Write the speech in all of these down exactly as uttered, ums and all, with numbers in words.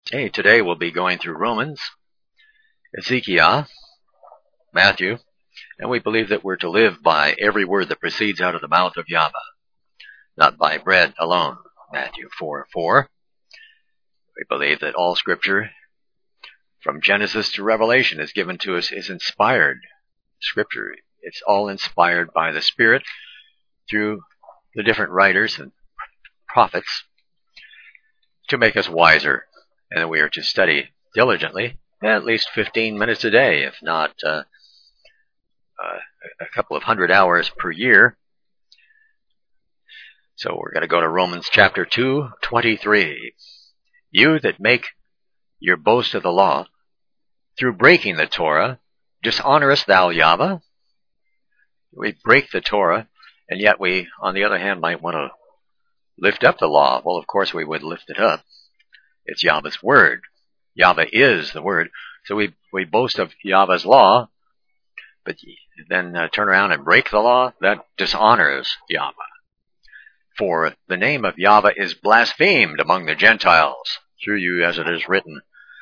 Hey, today we'll be going through Romans, Ezekiel, Matthew, and we believe that we're to live by every word that proceeds out of the mouth of Yahweh, not by bread alone, Matthew four four. We believe that all Scripture, from Genesis to Revelation, is given to us is inspired Scripture. It's all inspired by the Spirit through the different writers and prophets to make us wiser. And we are to study diligently, at least fifteen minutes a day, if not uh, uh, a couple of hundred hours per year. So we're going to go to Romans chapter two, twenty-three. You that make your boast of the law, through breaking the Torah, dishonorest thou Yahweh? We break the Torah, and yet we, on the other hand, might want to lift up the law. Well, of course we would lift it up. It's Yahweh's word. Yahweh is the word. So we, we boast of Yahweh's law, but then uh, turn around and break the law. That dishonors Yahweh. For the name of Yahweh is blasphemed among the Gentiles, through you as it is written.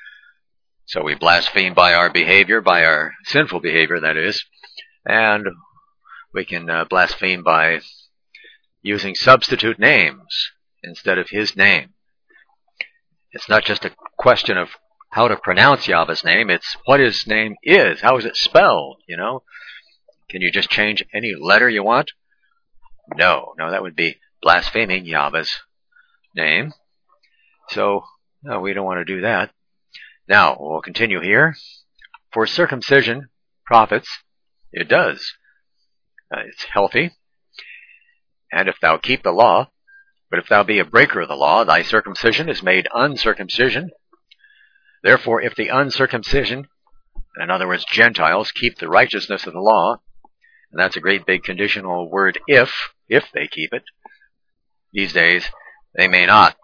So we blaspheme by our behavior, by our sinful behavior, that is. And we can uh, blaspheme by using substitute names instead of his name. It's not just a question of how to pronounce Yahweh's name, it's what his name is. How is it spelled, you know? Can you just change any letter you want? No, no, that would be blaspheming Yahweh's name. So, no, we don't want to do that. Now, we'll continue here. For circumcision profits, it does. Uh, it's healthy. And if thou keep the law, but if thou be a breaker of the law, thy circumcision is made uncircumcision. Therefore, if the uncircumcision, in other words, Gentiles, keep the righteousness of the law, and that's a great big conditional word, if, if they keep it, these days they may not.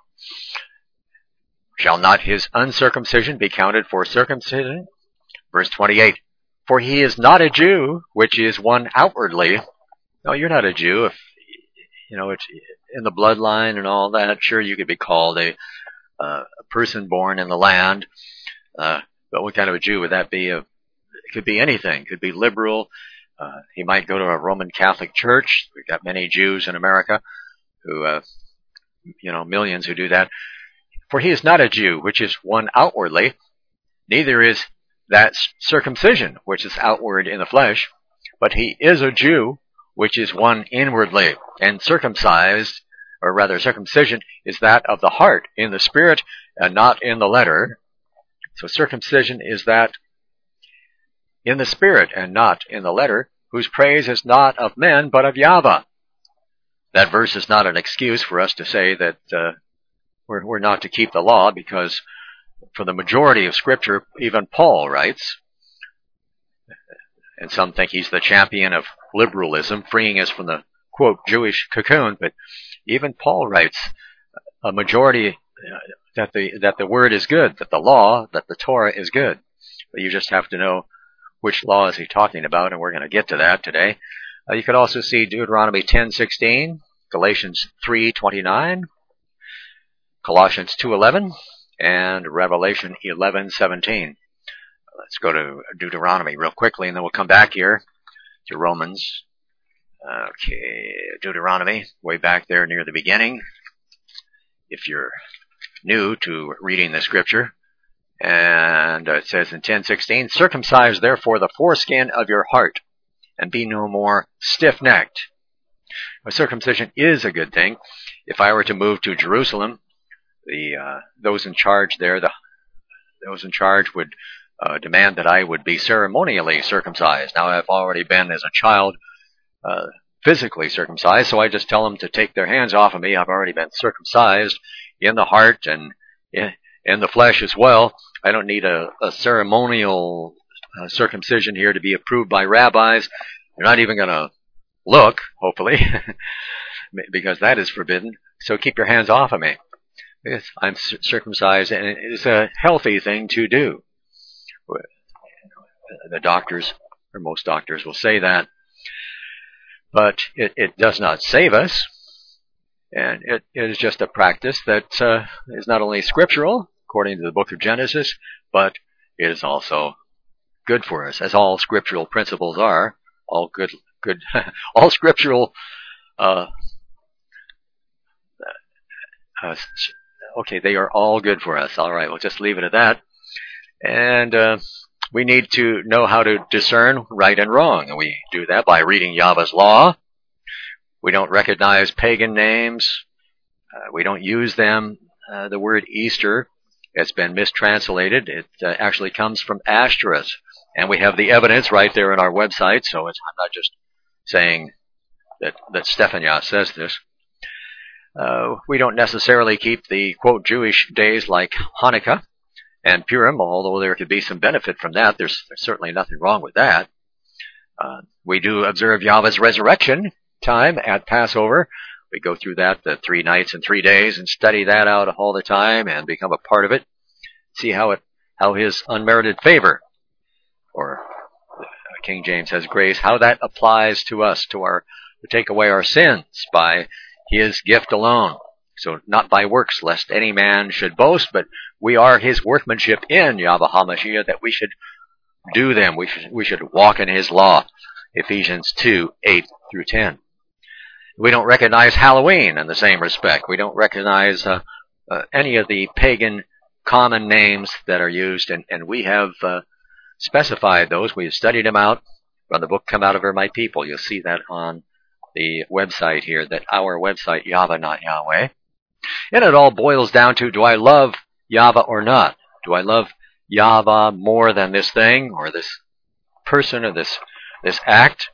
Shall not his uncircumcision be counted for circumcision? Verse twenty-eight, for he is not a Jew, which is one outwardly. No, you're not a Jew if, you know, it's in the bloodline and all that. Sure, you could be called a, uh, a person born in the land. Uh, but what kind of a Jew would that be? A, it could be anything. It could be liberal. Uh, he might go to a Roman Catholic church. We've got many Jews in America who, uh, you know, millions who do that. For he is not a Jew, which is one outwardly. Neither is that circumcision, which is outward in the flesh. But he is a Jew, which is one inwardly, and circumcised, or rather circumcision, is that of the heart, in the spirit, and not in the letter. So circumcision is that in the spirit, and not in the letter, whose praise is not of men, but of Yahweh. That verse is not an excuse for us to say that uh, we're, we're not to keep the law, because for the majority of Scripture, even Paul writes, and some think he's the champion of liberalism, freeing us from the, quote, Jewish cocoon. But even Paul writes a majority uh, that the that the word is good, that the law, that the Torah is good. But you just have to know which law is he talking about, and we're going to get to that today. Uh, you could also see Deuteronomy ten sixteen, Galatians three twenty-nine, Colossians two eleven, and Revelation eleven seventeen. Let's go to Deuteronomy real quickly, and then we'll come back here to Romans. Okay, Deuteronomy, way back there near the beginning, if you're new to reading the Scripture. And it says in ten sixteen, circumcise therefore the foreskin of your heart, and be no more stiff-necked. Well, circumcision is a good thing. If I were to move to Jerusalem, the uh, those in charge there, the those in charge would Uh, demand that I would be ceremonially circumcised. Now, I've already been, as a child, uh, physically circumcised, so I just tell them to take their hands off of me. I've already been circumcised in the heart and in, in the flesh as well. I don't need a, a ceremonial uh, circumcision here to be approved by rabbis. They're not even going to look, hopefully, because that is forbidden. So keep your hands off of me. Because I'm circumcised, and it's a healthy thing to do. The doctors, or most doctors, will say that. But it, it does not save us. And it, it is just a practice that uh, is not only scriptural, according to the book of Genesis, but it is also good for us, as all scriptural principles are. All good, good, all scriptural. Uh, uh, okay, they are all good for us. All right, we'll just leave it at that. And uh, we need to know how to discern right and wrong, and we do that by reading Yahweh's law. We don't recognize pagan names. Uh, we don't use them. Uh, the word Easter has been mistranslated. It uh, actually comes from Ashtoreth. And we have the evidence right there on our website, so it's, I'm not just saying that, that Stephania says this. Uh, we don't necessarily keep the, quote, Jewish days like Hanukkah and Purim, although there could be some benefit from that. There's, there's certainly nothing wrong with that. Uh, we do observe Yahweh's resurrection time at Passover. We go through that the three nights and three days and study that out all the time and become a part of it. See how it, how his unmerited favor, or King James says grace, how that applies to us, to our, to take away our sins by his gift alone. So not by works, lest any man should boast, but we are his workmanship in Yahweh HaMashiach, that we should do them. We should, we should walk in his law. Ephesians two, eight through ten. We don't recognize Halloween in the same respect. We don't recognize uh, uh, any of the pagan common names that are used, and, and we have uh, specified those. We've studied them out from the book Come Out of Her, My People. You'll see that on the website here, that our website, Yahweh Not Yahweh. And it all boils down to, do I love Yahweh or not? Do I love Yahweh more than this thing, or this person, or this, this act?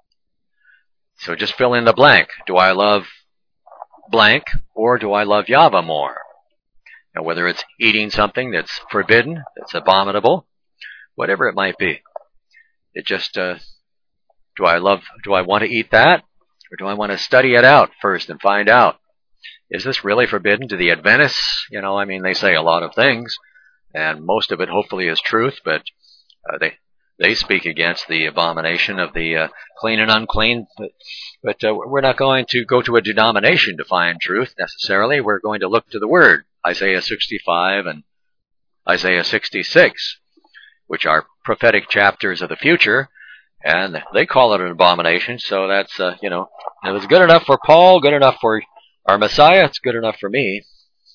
So just fill in the blank. Do I love blank, or do I love Yahweh more? And whether it's eating something that's forbidden, that's abominable, whatever it might be. It just, uh, do I love, do I want to eat that? Or do I want to study it out first and find out, is this really forbidden to the Adventists? You know, I mean, they say a lot of things, and most of it hopefully is truth, but uh, they they speak against the abomination of the uh, clean and unclean. But, but uh, we're not going to go to a denomination to find truth necessarily. We're going to look to the Word, Isaiah sixty-five and Isaiah sixty-six, which are prophetic chapters of the future, and they call it an abomination. So that's, uh, you know, it was good enough for Paul, good enough for our Messiah, it's good enough for me.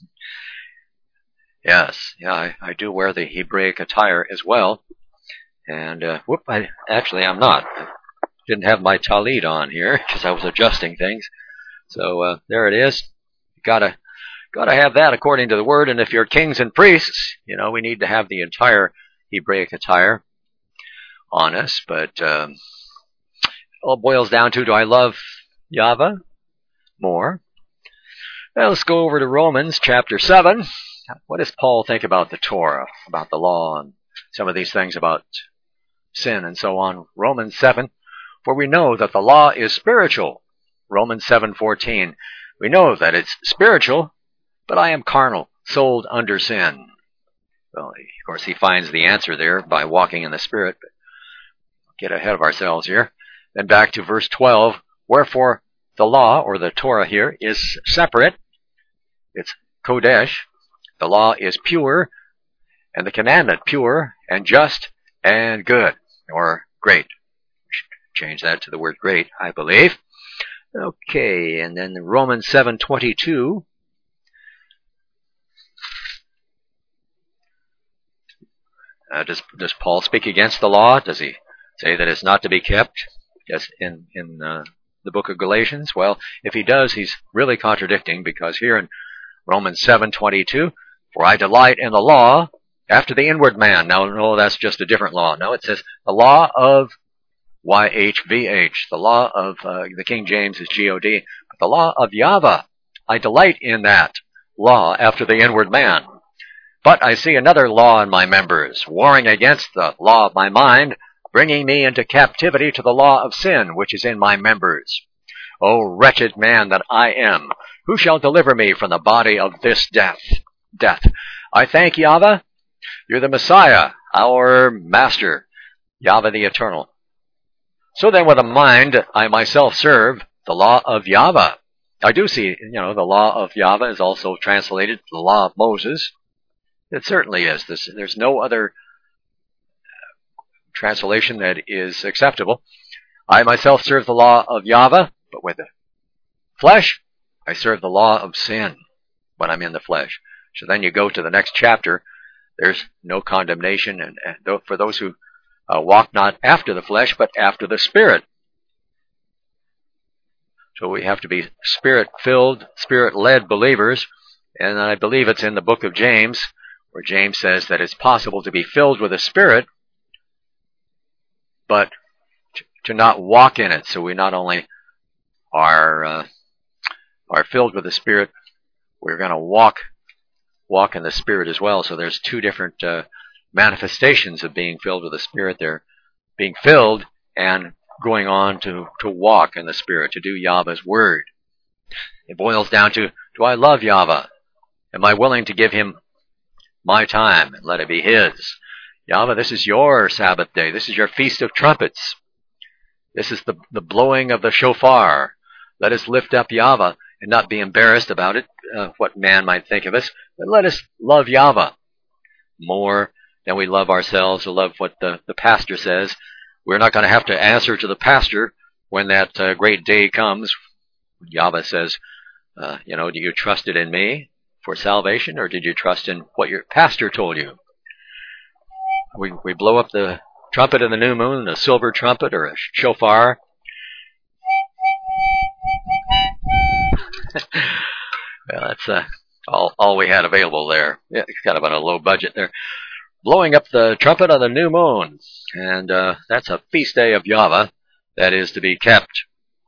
Yes, yeah, I, I do wear the Hebraic attire as well. And, uh, whoop, I, actually I'm not. I didn't have my talit on here because I was adjusting things. So, uh, there it is. You gotta, gotta have that according to the Word. And if you're kings and priests, you know, we need to have the entire Hebraic attire on us. But, um, it all boils down to, do I love Yahweh more? Well, let's go over to Romans chapter seven. What does Paul think about the Torah, about the law, and some of these things about sin and so on? Romans seven, for we know that the law is spiritual. Romans seven fourteen, we know that it's spiritual, but I am carnal, sold under sin. Well, of course, he finds the answer there by walking in the Spirit, but get ahead of ourselves here. Then back to verse twelve, wherefore the law, or the Torah here, is separate. It's Kodesh. The law is pure, and the commandment pure and just and good, or great. We should change that to the word great, I believe. Okay, and then Romans seven twenty-two. Uh, does does Paul speak against the law? Does he say that it's not to be kept? Yes, in in uh, the book of Galatians. Well, if he does, he's really contradicting, because here in Romans seven twenty-two, for I delight in the law after the inward man. Now, no, that's just a different law. No, it says the law of Y H V H. The law of, uh, the King James is G O D. But the law of Yahweh. I delight in that law after the inward man. But I see another law in my members, warring against the law of my mind, bringing me into captivity to the law of sin, which is in my members. O wretched man that I am, who shall deliver me from the body of this death? Death. I thank Yahweh. You're the Messiah, our Master, Yahweh the Eternal. So then with a mind I myself serve the law of Yahweh. I do see, you know, the law of Yahweh is also translated the law of Moses. It certainly is. This, there's no other translation that is acceptable. I myself serve the law of Yahweh, but with the flesh, I serve the law of sin when I'm in the flesh. So then you go to the next chapter, there's no condemnation, and, and for those who uh, walk not after the flesh, but after the Spirit. So we have to be Spirit-filled, Spirit-led believers, and I believe it's in the book of James, where James says that it's possible to be filled with the Spirit, but to not walk in it. So we not only are uh, are filled with the Spirit, we're going to walk walk in the Spirit as well. So there's two different uh, manifestations of being filled with the Spirit. They're being filled and going on to, to walk in the Spirit, to do Yahweh's word. It boils down to, do I love Yahweh? Am I willing to give him my time and let it be his? Yahweh, this is your Sabbath day. This is your Feast of Trumpets. This is the, the blowing of the shofar. Let us lift up Yahweh and not be embarrassed about it, uh, what man might think of us, but let us love Yahweh more than we love ourselves or love what the, the pastor says. We're not going to have to answer to the pastor when that uh, great day comes. Yahweh says, uh, you know, do you trust it in me for salvation, or did you trust in what your pastor told you? We, we blow up the trumpet in the new moon, a silver trumpet or a shofar. Well, that's uh, all, all we had available there. Yeah, it's kind of on a low budget there. Blowing up the trumpet on the new moon. And uh, that's a feast day of Yahweh that is to be kept.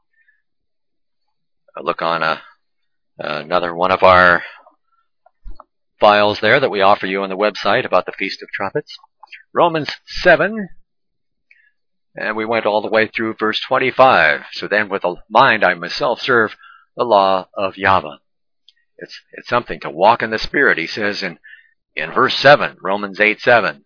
I look on a, another one of our files there that we offer you on the website about the Feast of Trumpets. Romans seven. And we went all the way through verse twenty-five. So then with a mind I myself serve the law of Yahweh. It's it's something to walk in the Spirit. He says in, in verse seven, Romans eight seven.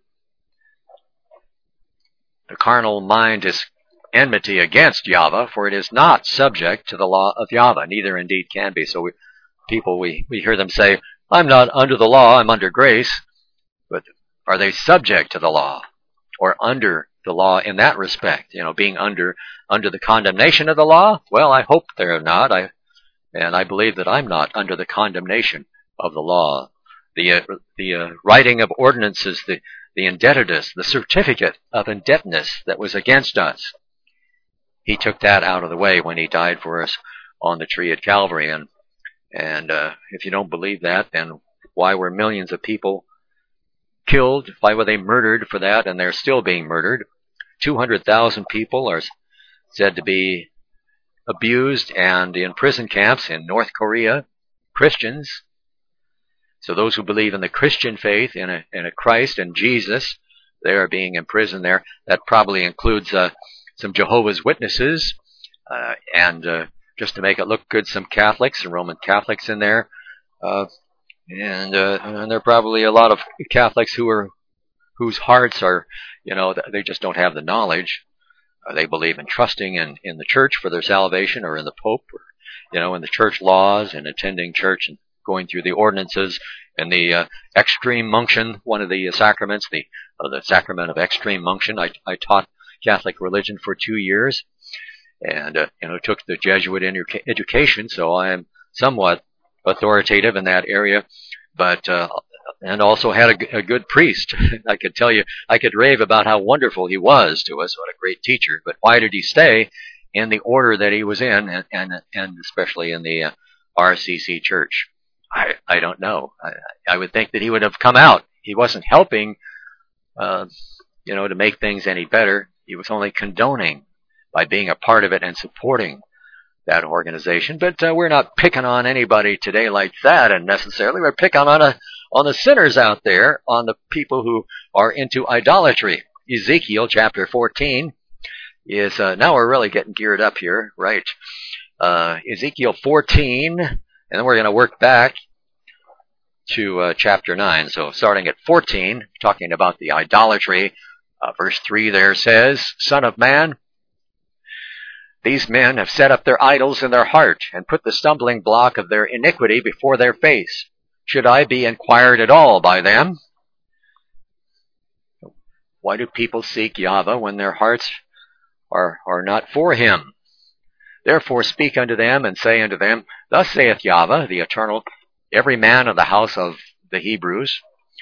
The carnal mind is enmity against Yahweh, for it is not subject to the law of Yahweh, neither indeed can be. So we, people, we, we hear them say, I'm not under the law, I'm under grace. But are they subject to the law or under the law in that respect? You know, being under under the condemnation of the law? Well, I hope they're not. I and I believe that I'm not under the condemnation of the law. The uh, the uh, writing of ordinances, the the indebtedness, the certificate of indebtedness that was against us. He took that out of the way when he died for us on the tree at Calvary. And and uh, if you don't believe that, then why were millions of people killed? Why were they murdered for that? And they're still being murdered. two hundred thousand people are said to be abused and in prison camps in North Korea, Christians. So those who believe in the Christian faith, in a, in a Christ and Jesus, they are being imprisoned there. That probably includes uh, some Jehovah's Witnesses, uh, and uh, just to make it look good, some Catholics and Roman Catholics in there. Uh, and, uh, and there are probably a lot of Catholics who are whose hearts are, you know, they just don't have the knowledge. Uh, they believe in trusting in, in the church for their salvation, or in the Pope, or, you know, in the church laws, and attending church and going through the ordinances and the uh, extreme unction, one of the uh, sacraments, the uh, the sacrament of extreme unction. I, I taught Catholic religion for two years, and uh, you know, took the Jesuit edu- education, so I am somewhat authoritative in that area. But uh, and also had a, a good priest. I could tell you, I could rave about how wonderful he was to us, what a great teacher. But why did he stay in the order that he was in, and and, and especially in the uh, R C C Church? I, I don't know. I, I would think that he would have come out. He wasn't helping, uh, you know, to make things any better. He was only condoning by being a part of it and supporting that organization. But uh, we're not picking on anybody today like that, and necessarily we're picking on a, on the sinners out there, on the people who are into idolatry. Ezekiel chapter fourteen is, uh, now we're really getting geared up here, right? Uh, Ezekiel fourteen, and then we're going to work back to uh, chapter nine. So starting at fourteen, talking about the idolatry, uh, verse three there says, Son of man, these men have set up their idols in their heart and put the stumbling block of their iniquity before their face. should I be inquired at all by them? Why do people seek Yahweh when their hearts are, are not for him? Therefore speak unto them, and say unto them, Thus saith Yahweh, the Eternal, every man of the house of the Hebrews,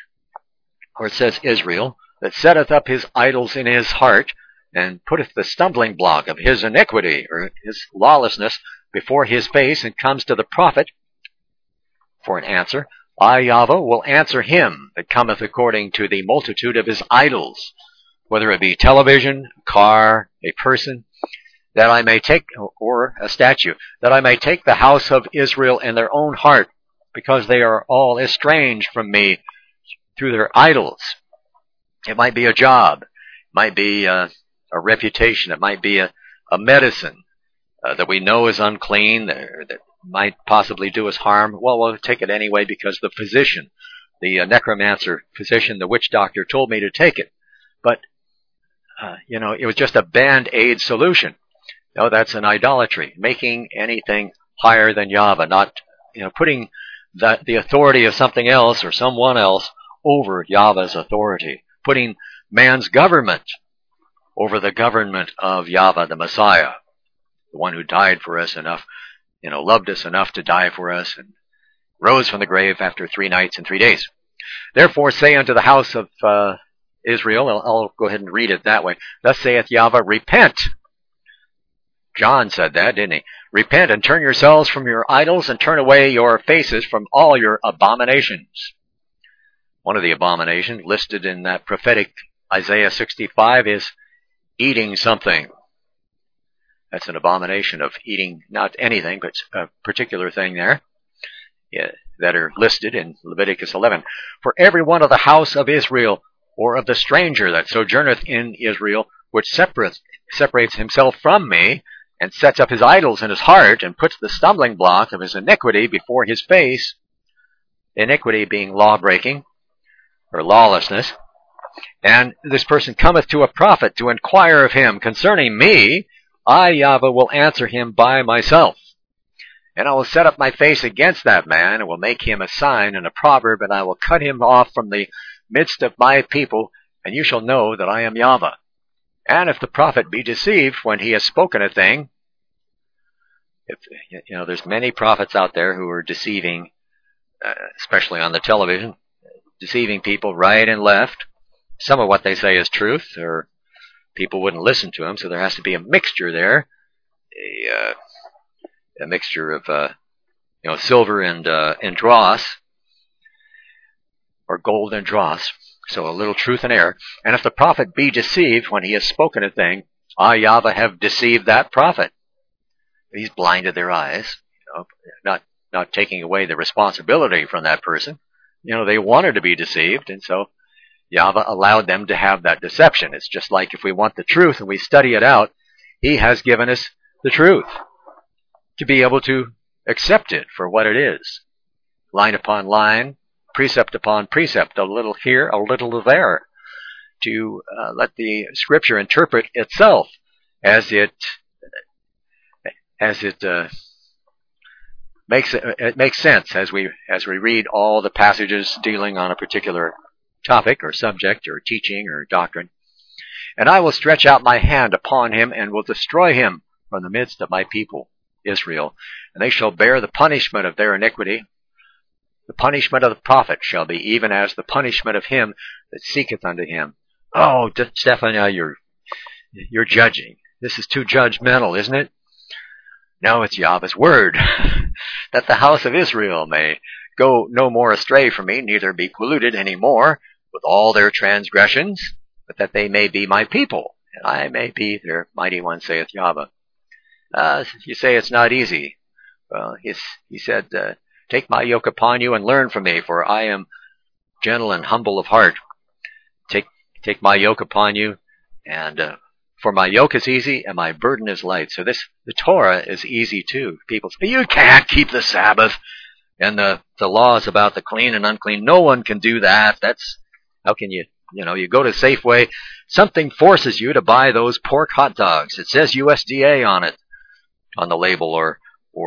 or it says Israel, that setteth up his idols in his heart, and putteth the stumbling block of his iniquity, or his lawlessness, before his face, and comes to the prophet for an answer, I, Yahweh, will answer him that cometh according to the multitude of his idols, whether it be television, car, a person, that I may take, or a statue, that I may take the house of Israel in their own heart, because they are all estranged from me through their idols. It might be a job, it might be a, a reputation, it might be a, a medicine uh, that we know is unclean, that, that might possibly do us harm. Well, we'll take it anyway because the physician, the uh, necromancer physician, the witch doctor told me to take it. But, uh, you know, it was just a band-aid solution. No, that's an idolatry, making anything higher than Yahweh, not, you know, putting the, the authority of something else or someone else over Yahweh's authority, putting man's government over the government of Yahweh, the Messiah, the one who died for us enough, you know, loved us enough to die for us, and rose from the grave after three nights and three days. Therefore say unto the house of uh, Israel, I'll, I'll go ahead and read it that way, Thus saith Yahweh, Repent. John said that, didn't he? Repent and turn yourselves from your idols, and turn away your faces from all your abominations. One of the abominations listed in that prophetic Isaiah sixty-five is eating something. That's an abomination of eating not anything, but a particular thing there yeah, that are listed in Leviticus eleven. For every one of the house of Israel, or of the stranger that sojourneth in Israel, which separates, separates himself from me, and sets up his idols in his heart, and puts the stumbling block of his iniquity before his face, iniquity being law-breaking, or lawlessness, and this person cometh to a prophet to inquire of him concerning me, I, Yahweh, will answer him by myself. And I will set up my face against that man, and will make him a sign and a proverb, and I will cut him off from the midst of my people, and you shall know that I am Yahweh. And if the prophet be deceived when he has spoken a thing, if, you know, there's many prophets out there who are deceiving, uh, especially on the television, deceiving people right and left. Some of what they say is truth, or people wouldn't listen to them, so there has to be a mixture there, a, uh, a mixture of, uh, you know, silver and uh, and dross, or gold and dross. So a little truth and error. And if the prophet be deceived when he has spoken a thing, I, Yahweh, have deceived that prophet. He's blinded their eyes, you know, not not taking away the responsibility from that person. You know, they wanted to be deceived, and so Yahweh allowed them to have that deception. It's just like if we want the truth and we study it out, he has given us the truth to be able to accept it for what it is. Line upon line, precept upon precept, a little here, a little there, to uh, let the Scripture interpret itself as it as it uh, makes it, it makes sense as we as we read all the passages dealing on a particular topic or subject or teaching or doctrine. And I will stretch out my hand upon him and will destroy him from the midst of my people Israel, and they shall bear the punishment of their iniquity. The punishment of the prophet shall be even as the punishment of him that seeketh unto him. Oh, Stephanie, you're you're judging. This is too judgmental, isn't it? No, it's Yahweh's word, that the house of Israel may go no more astray from me, neither be polluted any more with all their transgressions, but that they may be my people, and I may be their mighty one, saith Yahweh. Uh, you say it's not easy. Well, he's, he said, uh, take my yoke upon you and learn from me, for I am gentle and humble of heart. Take take my yoke upon you, and uh, for my yoke is easy and my burden is light. So this the Torah is easy too. People say, you can't keep the Sabbath, and the, the laws about the clean and unclean. No one can do that. That's how can you, you know, you go to Safeway, something forces you to buy those pork hot dogs. It says U S D A on it, on the label, or or uh,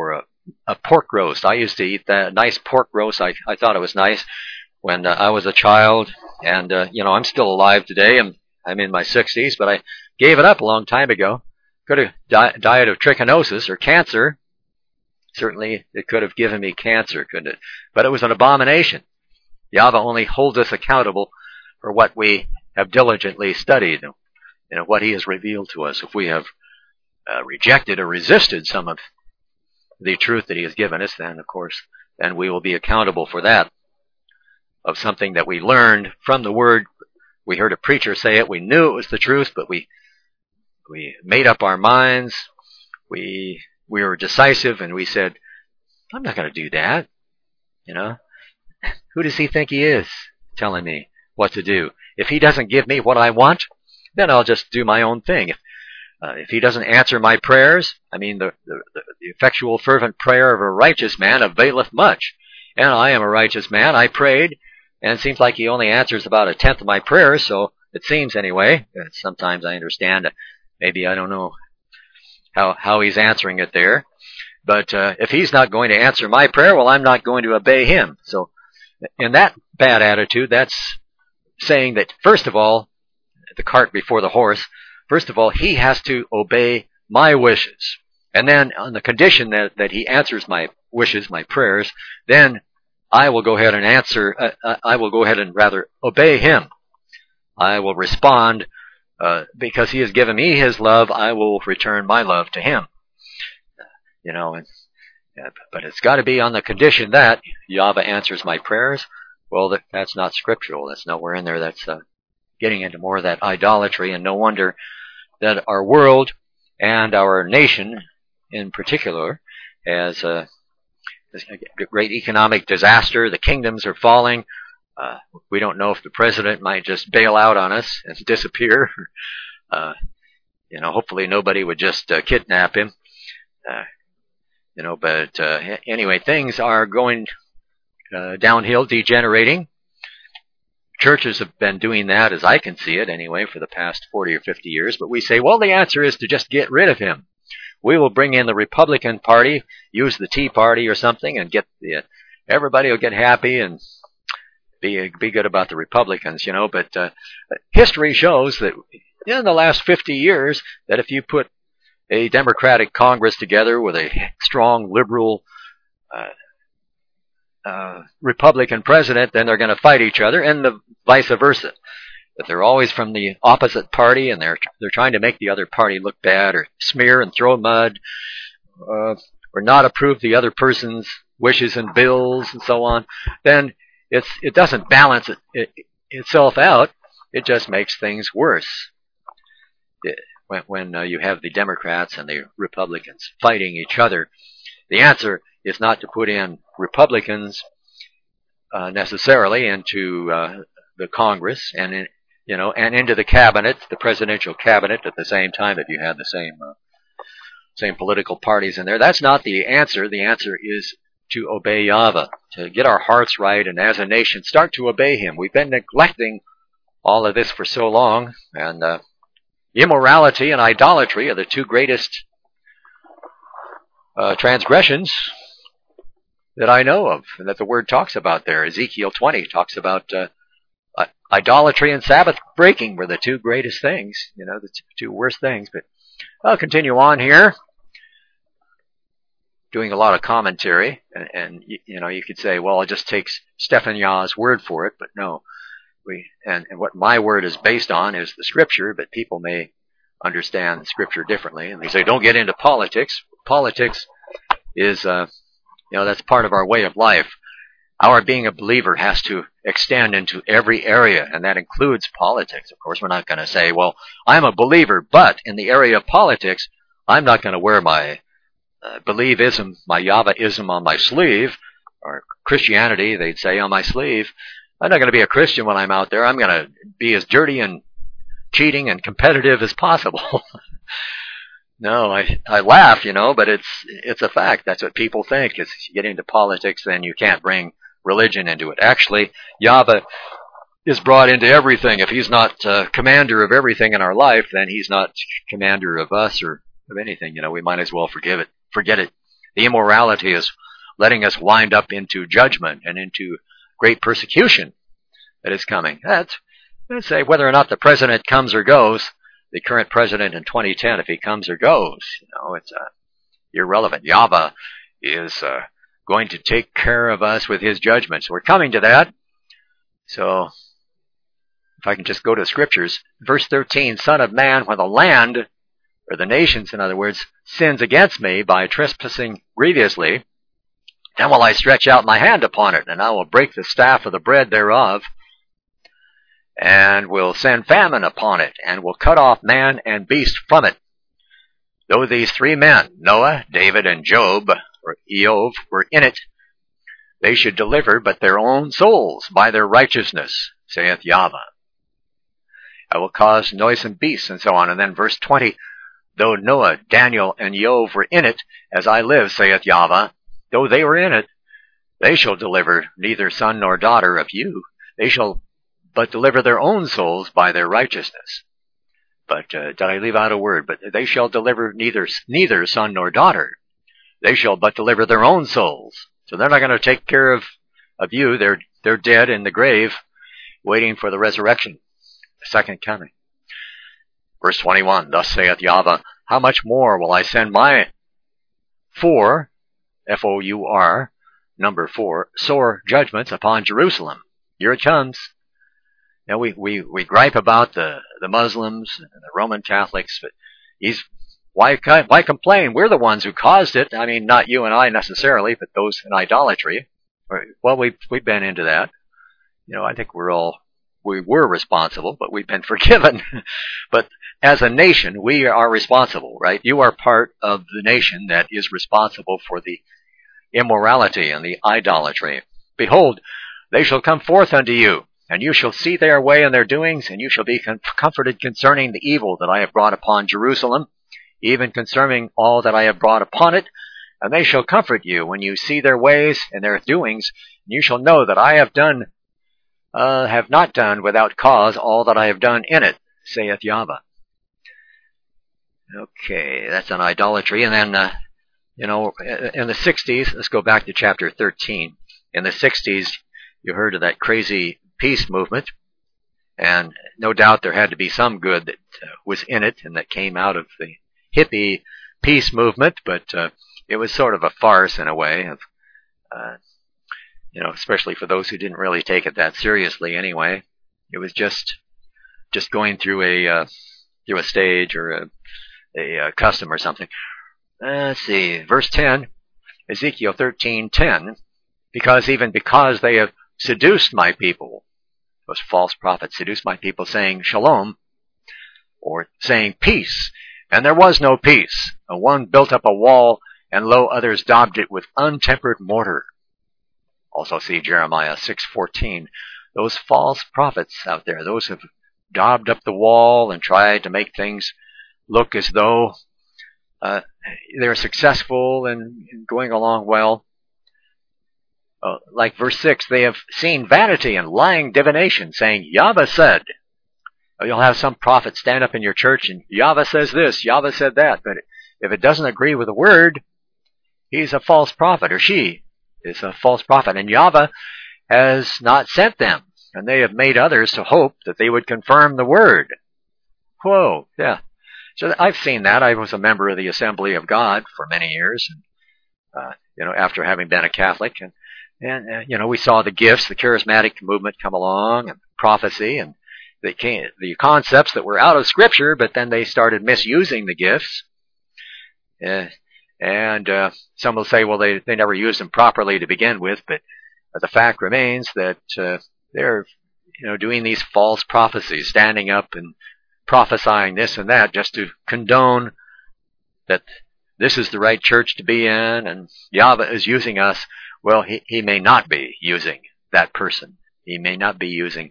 a pork roast. I used to eat that nice pork roast. I, I thought it was nice when uh, I was a child. And, uh, you know, I'm still alive today. I'm, I'm in my sixties, but I gave it up a long time ago. Could have di- died of trichinosis or cancer. Certainly, it could have given me cancer, couldn't it? But it was an abomination. Yahweh only holds us accountable for what we have diligently studied, you know, what He has revealed to us. If we have uh, rejected or resisted some of the truth that He has given us, then, of course, then we will be accountable for that, of something that we learned from the Word. We heard a preacher say it. We knew it was the truth, but we we made up our minds. We we were decisive, and we said, I'm not going to do that. You know, who does He think He is telling me what to do? If He doesn't give me what I want, then I'll just do my own thing. If, uh, if He doesn't answer my prayers, I mean, the, the, the effectual fervent prayer of a righteous man availeth much. And I am a righteous man. I prayed, and it seems like He only answers about a tenth of my prayers, so it seems anyway. Sometimes I understand, maybe I don't know how, how He's answering it there. But uh, if He's not going to answer my prayer, well, I'm not going to obey Him. So in that bad attitude, that's saying that, first of all, the cart before the horse, first of all, He has to obey my wishes. And then on the condition that, that He answers my wishes, my prayers, then I will go ahead and answer, uh, I will go ahead and rather obey Him. I will respond uh, because He has given me His love, I will return my love to Him. You know, and, uh, but it's got to be on the condition that Yahweh answers my prayers. Well, that, that's not scriptural. That's nowhere in there. That's uh, getting into more of that idolatry, and no wonder that our world and our nation in particular has uh, a great economic disaster. The kingdoms are falling. Uh, we don't know if the president might just bail out on us and disappear. Uh, you know, hopefully nobody would just uh, kidnap him. Uh, you know, but uh, anyway, things are going uh, downhill, degenerating. Churches have been doing that, as I can see it anyway, for the past forty or fifty years. But we say, well, the answer is to just get rid of him. We will bring in the Republican Party, use the Tea Party or something, and get the, everybody will get happy and be be good about the Republicans, you know. But uh, history shows that in the last fifty years, that if you put a Democratic Congress together with a strong liberal uh, uh, Republican president, then they're going to fight each other, and the vice versa. But they're always from the opposite party, and they're they're trying to make the other party look bad, or smear and throw mud, uh, or not approve the other person's wishes and bills, and so on. Then it's it doesn't balance it, it, itself out. It just makes things worse. It, when when uh, you have the Democrats and the Republicans fighting each other, the answer is not to put in Republicans uh, necessarily into uh, the Congress and in, you know and into the cabinet, the presidential cabinet, at the same time if you had the same uh, same political parties in there. That's not the answer. The answer is to obey Yahweh, to get our hearts right, and as a nation start to obey Him. We've been neglecting all of this for so long, and uh, immorality and idolatry are the two greatest uh, transgressions that I know of, and that the Word talks about there. Ezekiel twenty talks about uh, idolatry and Sabbath breaking were the two greatest things, you know, the two worst things. But I'll continue on here, doing a lot of commentary, and, and you know, you could say, well, it just takes Stephan Yah's word for it, but no. We, and, and what my word is based on is the Scripture, but people may understand Scripture differently, and they say, don't get into politics. Politics is, uh, you know, that's part of our way of life. Our being a believer has to extend into every area, and that includes politics. Of course, we're not going to say, well, I'm a believer, but in the area of politics, I'm not going to wear my uh, believism, my Yahweh-ism on my sleeve, or Christianity, they'd say, on my sleeve. I'm not going to be a Christian when I'm out there. I'm going to be as dirty and cheating and competitive as possible. No, I I laugh, you know, but it's it's a fact. That's what people think. Is you get into politics, then you can't bring religion into it. Actually, Yahweh is brought into everything. If He's not uh, commander of everything in our life, then He's not commander of us or of anything. You know, we might as well forgive it, forget it The immorality is letting us wind up into judgment and into great persecution that is coming. That's, let's say, whether or not the president comes or goes, the current president in twenty ten, if he comes or goes, you know, it's uh, irrelevant. Yahweh is uh, going to take care of us with his judgments. We're coming to that. So, if I can just go to the scriptures, verse thirteen, Son of man, when the land, or the nations, in other words, sins against me by trespassing grievously, then will I stretch out my hand upon it, and I will break the staff of the bread thereof, and will send famine upon it, and will cut off man and beast from it. Though these three men, Noah, David, and Job, or Eov, were in it, they should deliver but their own souls by their righteousness, saith Yahweh. I will cause noisome beasts, and so on. And then verse twenty, though Noah, Daniel, and Job were in it, as I live, saith Yahweh, though they were in it, they shall deliver neither son nor daughter of you. They shall but deliver their own souls by their righteousness. But uh, did I leave out a word? But they shall deliver neither neither son nor daughter. They shall but deliver their own souls. So they're not going to take care of, of you. They're they're dead in the grave, waiting for the resurrection, the second coming. Verse twenty-one, thus saith Yahweh, how much more will I send my four, F O U R, number four, sore judgments upon Jerusalem. Here it comes. Now we, we, we gripe about the, the Muslims and the Roman Catholics, but he's, why, why complain? We're the ones who caused it. I mean, not you and I necessarily, but those in idolatry. Well, we've, we've been into that. You know, I think we're all, we were responsible, but we've been forgiven. But as a nation, we are responsible, right? You are part of the nation that is responsible for the immorality and the idolatry. Behold, they shall come forth unto you, and you shall see their way and their doings, and you shall be com- comforted concerning the evil that I have brought upon Jerusalem, even concerning all that I have brought upon it. And they shall comfort you when you see their ways and their doings, and you shall know that I have done, uh, have not done without cause all that I have done in it, saith Yahweh. Okay, that's on idolatry. And then, uh, you know, in the sixties, let's go back to chapter thirteen. In the sixties, you heard of that crazy peace movement, and no doubt there had to be some good that uh, was in it and that came out of the hippie peace movement, but uh, it was sort of a farce in a way, of, uh, you know, especially for those who didn't really take it that seriously anyway. It was just just going through a uh, through a stage or a, a, a custom or something. Uh, let's see, verse ten, Ezekiel thirteen ten, because even because they have seduced my people, those false prophets seduced my people, saying shalom, or saying peace, and there was no peace. And one built up a wall, and lo, others daubed it with untempered mortar. Also see Jeremiah six fourteen. Those false prophets out there, those have daubed up the wall and tried to make things look as though uh, they're successful and going along well. Uh, like verse six, they have seen vanity and lying divination, saying, Yahweh said. You'll have some prophet stand up in your church and Yahweh says this, Yahweh said that. But if it doesn't agree with the word, he's a false prophet, or she is a false prophet. And Yahweh has not sent them. And they have made others to hope that they would confirm the word. Whoa, yeah. So I've seen that. I was a member of the Assembly of God for many years, and, uh, you know, after having been a Catholic. And, and uh, you know, we saw the gifts, the charismatic movement come along, and prophecy, and they came, the concepts that were out of Scripture, but then they started misusing the gifts. Uh, and uh, some will say, well, they, they never used them properly to begin with, but uh, the fact remains that uh, they're, you know, doing these false prophecies, standing up and prophesying this and that just to condone that this is the right church to be in, and Yahweh is using us. Well, he, he may not be using that person. He may not be using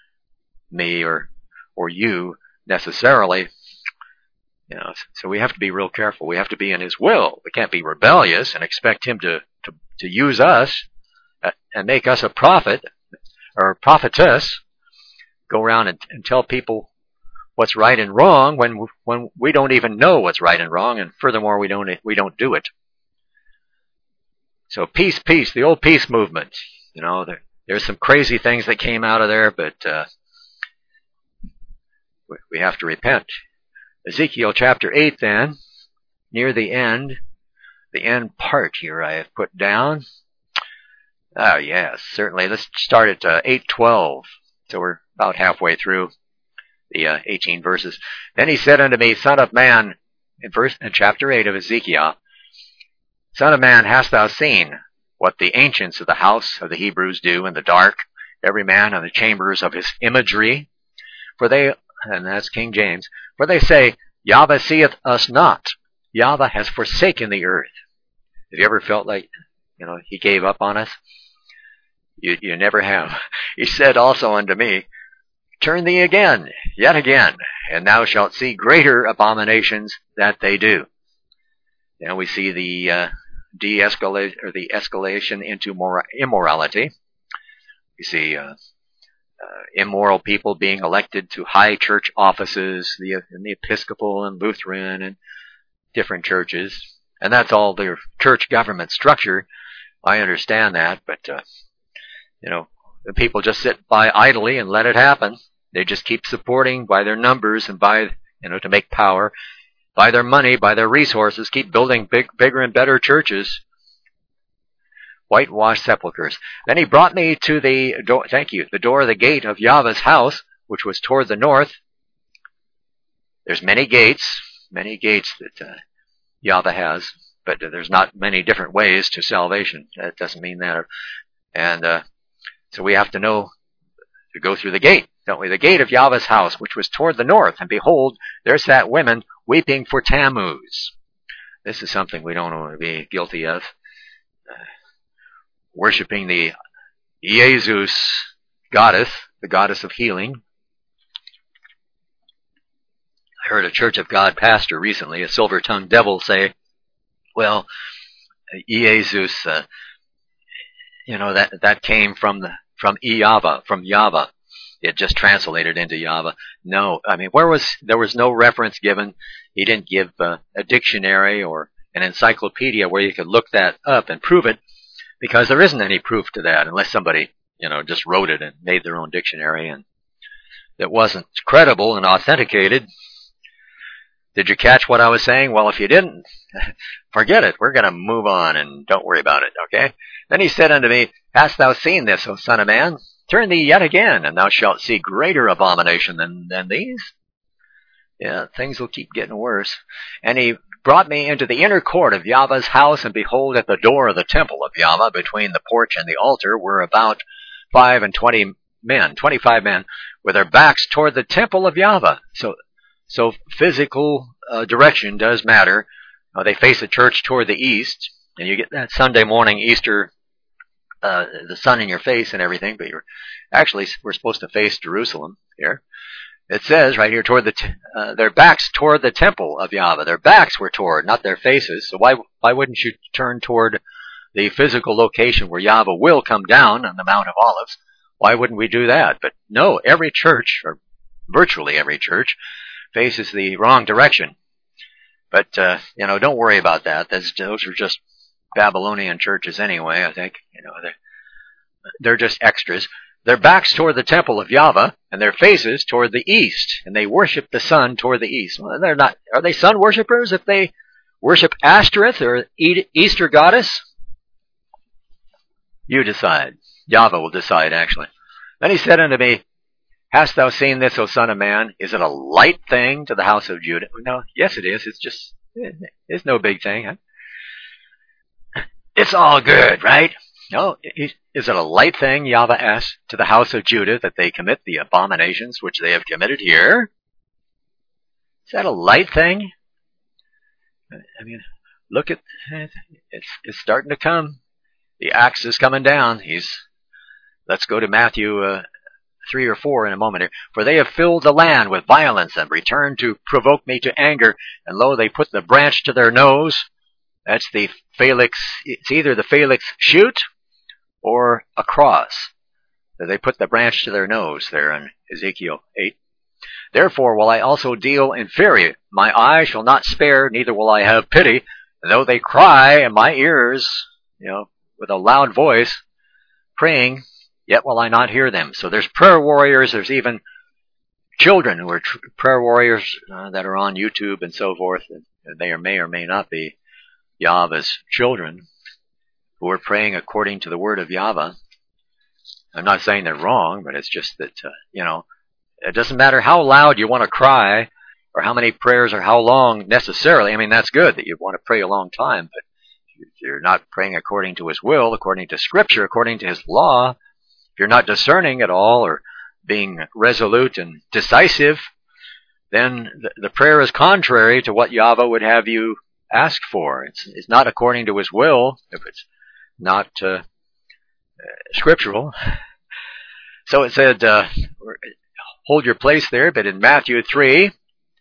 me or or you necessarily. You know, so we have to be real careful. We have to be in his will. We can't be rebellious and expect him to, to, to use us and make us a prophet or a prophetess, go around and, and tell people what's right and wrong when when we don't even know what's right and wrong, and furthermore we don't we don't do it. So peace, peace, the old peace movement. You know, there, there's some crazy things that came out of there, but uh, we have to repent. Ezekiel chapter eight then, near the end, the end part here I have put down. Oh, yes, certainly. Let's start at uh, eight twelve. So we're about halfway through the uh, eighteen verses. Then he said unto me, Son of man, in verse in chapter eight of Ezekiel, Son of man, hast thou seen what the ancients of the house of the Hebrews do in the dark, every man in the chambers of his imagery? For they, and that's King James, for they say, Yahweh seeth us not. Yahweh has forsaken the earth. Have you ever felt like, you know, he gave up on us? You, you never have. He said also unto me, Turn thee again, yet again, and thou shalt see greater abominations that they do. Now we see the uh, de-escalation or the escalation into mor- immorality. We see uh, uh, immoral people being elected to high church offices, the in the Episcopal and Lutheran and different churches, and that's all their church government structure. I understand that, but uh, you know, the people just sit by idly and let it happen. They just keep supporting by their numbers and by, you know, to make power, by their money, by their resources, keep building big, bigger and better churches. Whitewashed sepulchres. Then he brought me to the door, thank you, the door of the gate of Yahweh's house, which was toward the north. There's many gates, many gates that uh, Yahweh has, but there's not many different ways to salvation. That doesn't mean that. And uh, so we have to know to go through the gate, don't we? The gate of Yahweh's house, which was toward the north. And behold, there sat women weeping for Tammuz. This is something we don't want to be guilty of. Uh, worshipping the Jesus goddess, the goddess of healing. I heard a Church of God pastor recently, a silver-tongued devil, say, well, Jesus, uh, you know, that that came from the from Yahweh, from Yahweh. It just translated into Yahweh. No, I mean, where was there was no reference given. He didn't give uh, a dictionary or an encyclopedia where you could look that up and prove it, because there isn't any proof to that unless somebody, you know, just wrote it and made their own dictionary and that wasn't credible and authenticated. Did you catch what I was saying? Well, if you didn't, forget it. We're going to move on and don't worry about it, okay? Then he said unto me, Hast thou seen this, O son of man? Turn thee yet again, and thou shalt see greater abomination than, than these. Yeah, things will keep getting worse. And he brought me into the inner court of Yahweh's house, and behold, at the door of the temple of Yahweh, between the porch and the altar, were about five and twenty men, twenty-five men, with their backs toward the temple of Yahweh. So, so physical uh, direction does matter. Uh, they face the church toward the east, and you get that Sunday morning Easter, uh, the sun in your face and everything, but you're actually, we're supposed to face Jerusalem here. It says right here, toward the t- uh, their backs toward the temple of Yahweh. Their backs were toward, not their faces. So why why wouldn't you turn toward the physical location where Yahweh will come down on the Mount of Olives? Why wouldn't we do that? But no, every church, or virtually every church, faces the wrong direction. But uh, you know, don't worry about that. That's, those are just Babylonian churches anyway. I think you know they're they're just extras. Their backs toward the temple of Yahweh, and their faces toward the east, and they worship the sun toward the east. Well, they're not. Are they sun worshippers if they worship Ashtoreth or Easter goddess? You decide. Yahweh will decide, actually. Then he said unto me, Hast thou seen this, O son of man? Is it a light thing to the house of Judah? No, yes it is. It's just, it's no big thing. Huh? It's all good, right? No, is it a light thing, Yahweh asked, to the house of Judah that they commit the abominations which they have committed here? Is that a light thing? I mean, look at it. It's, it's starting to come. The axe is coming down. He's. Let's go to Matthew uh, three or four in a moment here. For they have filled the land with violence and returned to provoke me to anger. And lo, they put the branch to their nose. That's the Felix. It's either the Felix shoot or a cross. They put the branch to their nose there in Ezekiel eight. Therefore will I also deal in fury. My eye shall not spare, neither will I have pity. And though they cry in my ears, you know, with a loud voice praying, yet will I not hear them. So there's prayer warriors, there's even children who are tr- prayer warriors uh, that are on YouTube and so forth, and they may or may not be Yahweh's children who are praying according to the word of Yahweh. I'm not saying they're wrong, but it's just that, uh, you know, it doesn't matter how loud you want to cry or how many prayers or how long necessarily. I mean, that's good that you want to pray a long time, but if you're not praying according to his will, according to Scripture, according to his law, if you're not discerning at all or being resolute and decisive, then the, the prayer is contrary to what Yahweh would have you ask for. It's, it's not according to his will if it's not uh, scriptural. So it said, uh, hold your place there, but in Matthew three,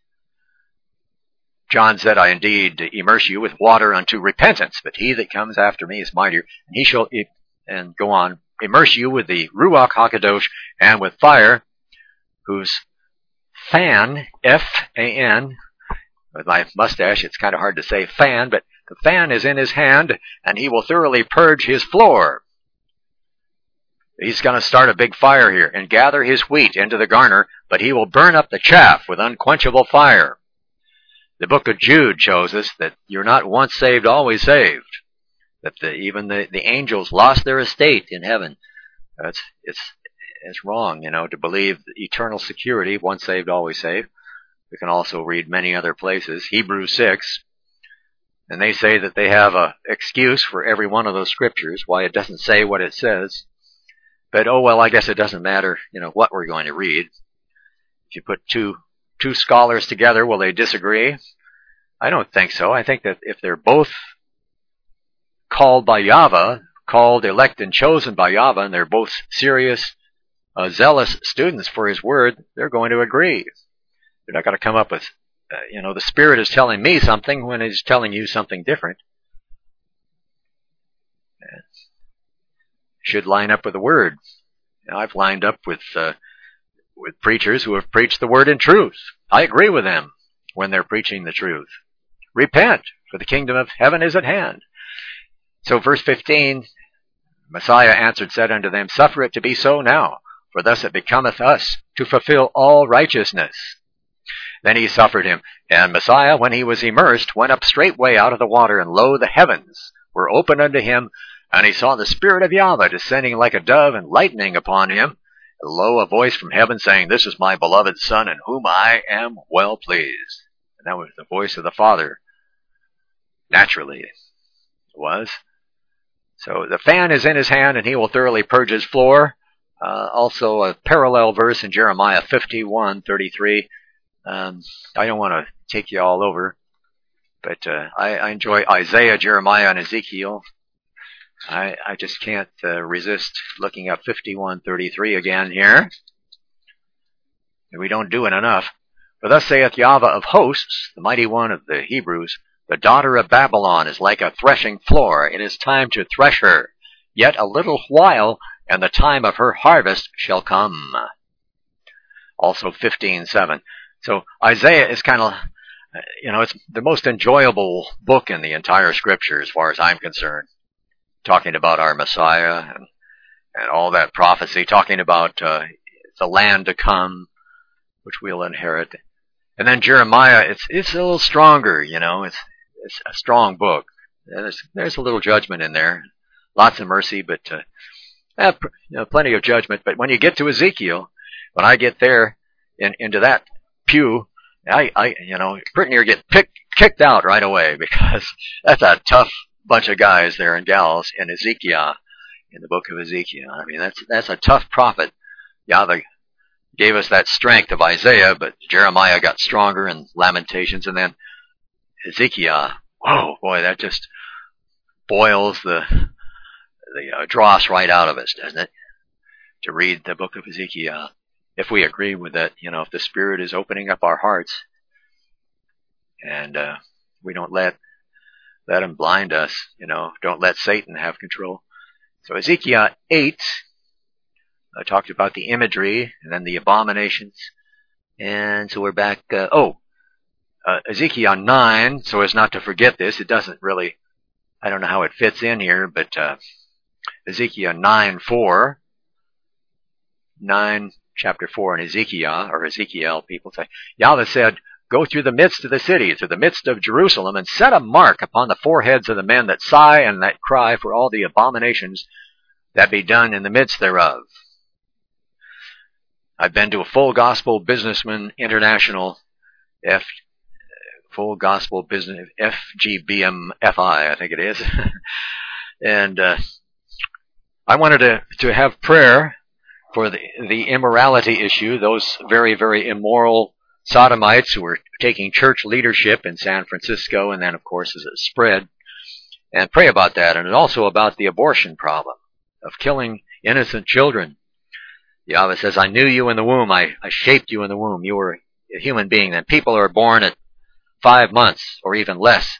John said, I indeed immerse you with water unto repentance, but he that comes after me is mightier, and he shall, and go on, immerse you with the Ruach HaKadosh and with fire, whose fan, F A N, with my mustache, it's kind of hard to say fan, but the fan is in his hand, and he will thoroughly purge his floor. He's going to start a big fire here and gather his wheat into the garner, but he will burn up the chaff with unquenchable fire. The book of Jude shows us that you're not once saved, always saved. That the, even the, the angels lost their estate in heaven. That's, it's, it's wrong, you know, to believe eternal security, once saved, always saved. We can also read many other places. Hebrews six. And they say that they have an excuse for every one of those scriptures, why it doesn't say what it says. But, oh, well, I guess it doesn't matter, you know, what we're going to read. If you put two two scholars together, will they disagree? I don't think so. I think that if they're both called by Yahweh, called, elect, and chosen by Yahweh, and they're both serious, uh, zealous students for his word, they're going to agree. They're not going to come up with, uh, you know, the Spirit is telling me something when he's telling you something different. It should line up with the word. You know, I've lined up with uh, with preachers who have preached the word in truth. I agree with them when they're preaching the truth. Repent, for the kingdom of heaven is at hand. So verse fifteen, Messiah answered, said unto them, suffer it to be so now, for thus it becometh us to fulfill all righteousness. Then he suffered him, and Messiah, when he was immersed, went up straightway out of the water, and lo, the heavens were opened unto him, and he saw the Spirit of Yahweh descending like a dove and lightning upon him. And lo, a voice from heaven saying, this is my beloved Son, in whom I am well pleased. And that was the voice of the Father. Naturally, it was. So the fan is in his hand, and he will thoroughly purge his floor. Uh, also a parallel verse in Jeremiah fifty-one thirty-three. Um, I don't want to take you all over, but uh, I, I enjoy Isaiah, Jeremiah, and Ezekiel. I, I just can't uh, resist looking up fifty-one thirty-three again here. We don't do it enough. For thus saith Yahweh of hosts, the mighty one of the Hebrews, the daughter of Babylon is like a threshing floor. It is time to thresh her. Yet a little while, and the time of her harvest shall come. Also fifteen seven. So Isaiah is kind of, you know, it's the most enjoyable book in the entire Scripture as far as I'm concerned. Talking about our Messiah and, and all that prophecy, talking about uh, the land to come, which we'll inherit. And then Jeremiah, it's it's a little stronger, you know, it's it's a strong book. There's there's a little judgment in there, lots of mercy, but uh, eh, you know, plenty of judgment. But when you get to Ezekiel, when I get there in, into that pew, I, I you know, pretty near get picked kicked out right away, because that's a tough bunch of guys there and gals in Ezekiel, in the book of Ezekiel. I mean, that's that's a tough prophet. Yahweh gave us that strength of Isaiah, but Jeremiah got stronger in Lamentations, and then Ezekiel, whoa, boy, that just boils the the uh, dross right out of us, doesn't it? To read the book of Ezekiel, if we agree with it, you know, if the Spirit is opening up our hearts, and uh, we don't let let him blind us, you know, don't let Satan have control. So Ezekiel eight, I talked about the imagery and then the abominations. And so we're back, uh, oh, uh, Ezekiel nine, so as not to forget this, it doesn't really, I don't know how it fits in here, but uh, Ezekiel nine four, nine, chapter four in Ezekiel, or Ezekiel, people say, Yahweh said, go through the midst of the city, through the midst of Jerusalem, and set a mark upon the foreheads of the men that sigh and that cry for all the abominations that be done in the midst thereof. I've been to a Full Gospel Businessman International, F, Full Gospel Business, F G B M F I, I think it is. and uh, I wanted to, to have prayer for the, the immorality issue, those very, very immoral sodomites who were taking church leadership in San Francisco, and then, of course, as it spread, and pray about that, and also about the abortion problem of killing innocent children. Yahweh says, I knew you in the womb. I, I shaped you in the womb. You were a human being. And people are born at five months or even less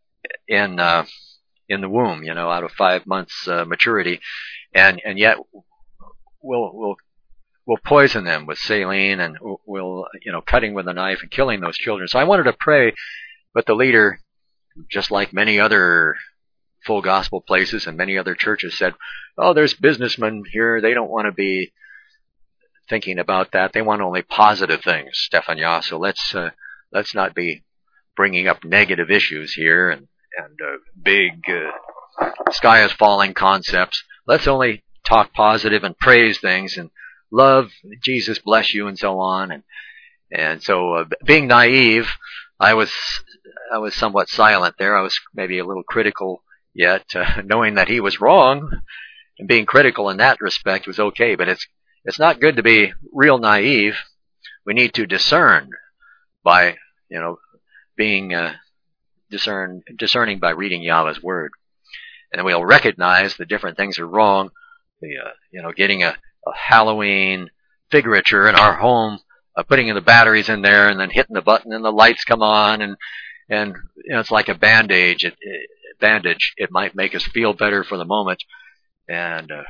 in uh, in the womb, you know, out of five months uh, maturity, and and yet we'll we'll we'll poison them with saline, and we'll, you know, cutting with a knife and killing those children. So I wanted to pray, but the leader, just like many other Full Gospel places and many other churches, said, oh, there's businessmen here. They don't want to be thinking about that. They want only positive things, Stefania. So let's uh, let's not be bringing up negative issues here and and uh, big uh, sky is falling concepts. Let's only talk positive and praise things and love, Jesus bless you, and so on. And and so uh, being naive, I was I was somewhat silent there. I was maybe a little critical yet, uh, knowing that he was wrong, and being critical in that respect was okay. But it's it's not good to be real naive. We need to discern by, you know, being uh, discern discerning by reading Yahweh's word, and we'll recognize the different things are wrong. The uh, you know, getting a, a Halloween figurature in our home, uh, putting in the batteries in there, and then hitting the button, and the lights come on, and and you know, it's like a bandage. It, it, bandage. It might make us feel better for the moment, and uh,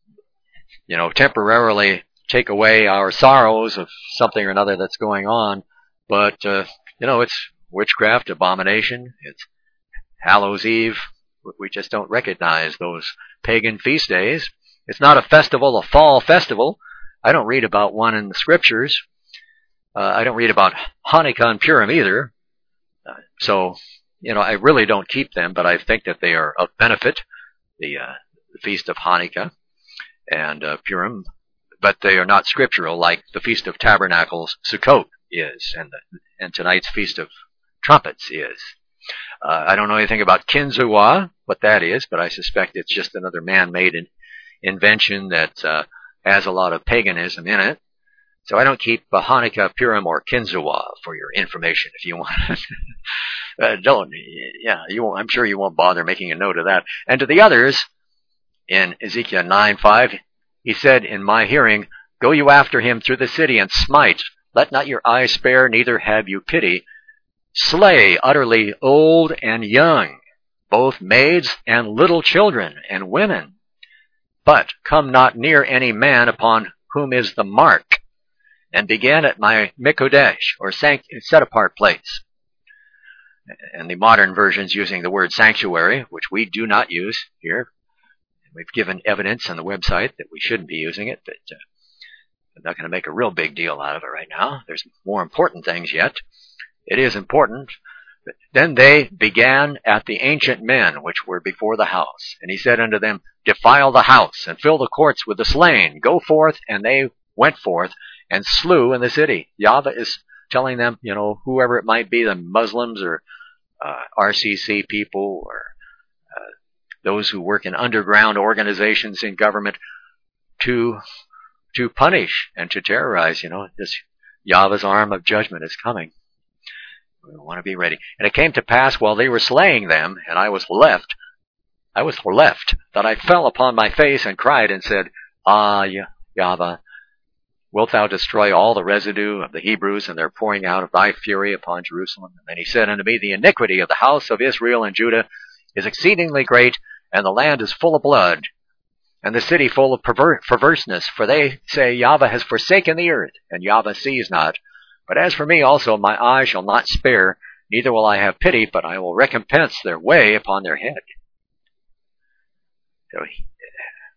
you know, temporarily take away our sorrows of something or another that's going on. But uh, you know, it's witchcraft, abomination. It's Hallows Eve. We just don't recognize those pagan feast days. It's not a festival, a fall festival. I don't read about one in the scriptures. Uh, I don't read about Hanukkah and Purim either. Uh, so, you know, I really don't keep them, but I think that they are of benefit, the, uh, the Feast of Hanukkah and uh, Purim, but they are not scriptural like the Feast of Tabernacles, Sukkot, is, and, the, and tonight's Feast of Trumpets is. Uh, I don't know anything about Kinzuwa, what that is, but I suspect it's just another man-made in, invention that uh, has a lot of paganism in it. So I don't keep uh, Hanukkah, Purim, or Kinzuwa for your information if you want. uh, don't, yeah, you won't, I'm sure you won't bother making a note of that. And to the others, in Ezekiel nine five, he said, in my hearing, go you after him through the city and smite. Let not your eye spare, neither have you pity. Slay utterly old and young, both maids and little children and women. But come not near any man upon whom is the mark, and begin at my Mikodesh, or set-apart place. And the modern version's using the word sanctuary, which we do not use here. We've given evidence on the website that we shouldn't be using it, but uh, I'm not going to make a real big deal out of it right now. There's more important things yet. It is important. But then they began at the ancient men which were before the house. And he said unto them, defile the house, and fill the courts with the slain. Go forth, and they went forth, and slew in the city. Yahweh is telling them, you know, whoever it might be, the Muslims or uh, R C C people or uh, those who work in underground organizations in government, to to punish and to terrorize. You know, this Yahweh's arm of judgment is coming. We want to be ready. And it came to pass while they were slaying them, and I was left, I was left, that I fell upon my face and cried and said, Ah, Yahweh, wilt thou destroy all the residue of the Hebrews and their pouring out of thy fury upon Jerusalem? And then he said unto me, the iniquity of the house of Israel and Judah is exceedingly great, and the land is full of blood, and the city full of perver- perverseness. For they say, Yahweh has forsaken the earth, and Yahweh sees not. But as for me also, my eye shall not spare, neither will I have pity, but I will recompense their way upon their head. So